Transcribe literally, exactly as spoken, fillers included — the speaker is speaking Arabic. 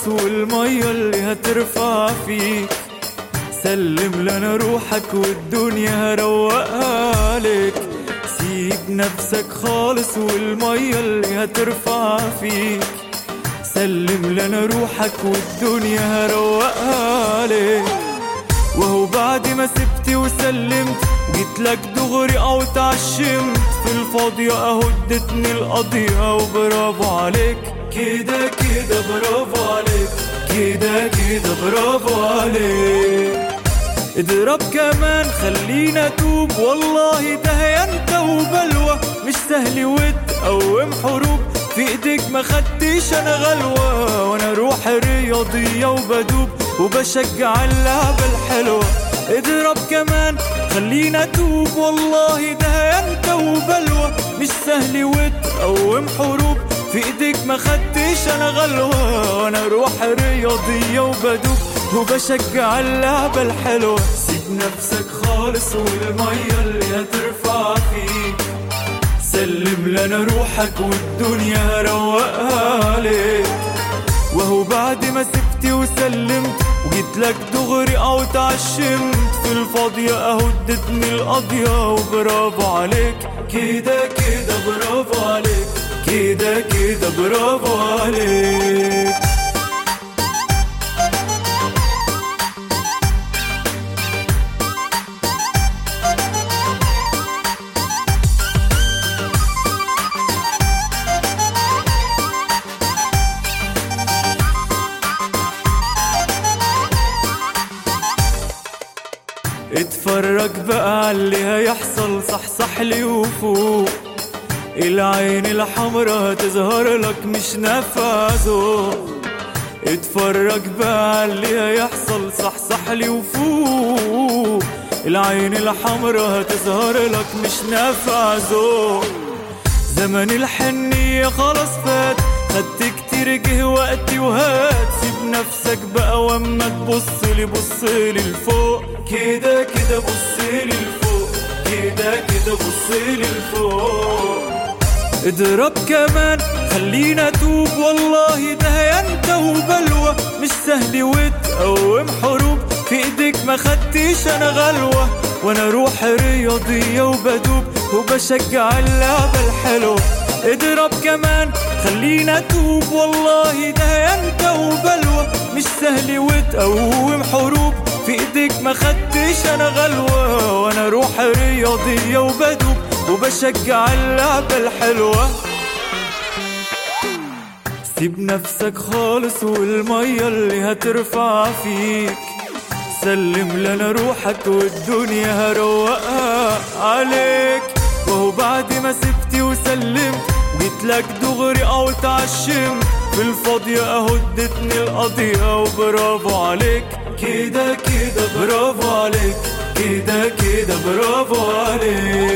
خالص والمية اللي هترفع فيك. سلم لنا روحك والدنيا هروقها لك. سيب نفسك خالص والمية اللي هترفع فيك. سلم لنا روحك والدنيا هروقها لك. وهو بعد ما سبت وسلمت جيت لك دغري او تعشمت في الفاضية اهو ادتني القضية وبرافو عليك. كده كده برافو عليك. كده كده برافو عليك. اضرب كمان خلينا توب والله ده هي انت وبلوى. مش سهل وتقوم حروب في ايديك ما خدتش انا غلوة. وانا روح رياضية وبدوب وبشجع اللعبة الحلوة. اضرب كمان خلينا توب والله ده هي انت وبلوى. مش سهل وتقوم حروب في ايديك ما خدتش انا غلوة. وانا روح رياضية وبدوب وبشجع اللعبة الحلوة. سيب نفسك خالص والمية اللي هترفع فيك. سلم لنا روحك والدنيا روقها لك. وهو بعد ما سبت وسلمت وجيت لك دغري او تعشمت في الفاضية اهو ادتني القضية وبرافو عليك. كده كده برافو عليك. كده كده برافو عليك. اتفرج بقى على اللي هيحصل. صحصح لي وفوق. العين الحمرا هتظهر لك مش نفاذه. اتفرج بقى على اللي هيحصل. صحصح لي وفوق. العين الحمرا هتظهر لك مش نفاذه. زمن الحنية خلاص فات. خدت كتير جه وقتي وهات. سيب نفسك بقى واما تبصلي بصلي لفوق. كده كده بصلي لفوق. كده كده بصلي لفوق. اضرب كمان خلينا توب والله ده هي انت وبلوى. مش سهل وتقوم حروب في ايديك ما خدتش انا غلوة. وانا روح رياضية وبدوب وبشجع اللعبة الحلوة. اضرب كمان خلينا توب والله ده هي انت وبلوى. مش سهل وتقوم حروب في ايديك ما خدتش انا غلوة. وانا روح رياضية وبدوب وبشجع اللعبة الحلوة. سيب نفسك خالص والمية اللي هترفع فيك. سلم لنا روحك والدنيا هروقها عليك. وهو بعد ما سبت وسلمت وجيت لك دغري او تعشمت في الفاضية اهو ادتني القضية وبرافو عليك. كده كده برافو عليك. كده كده برافو عليك.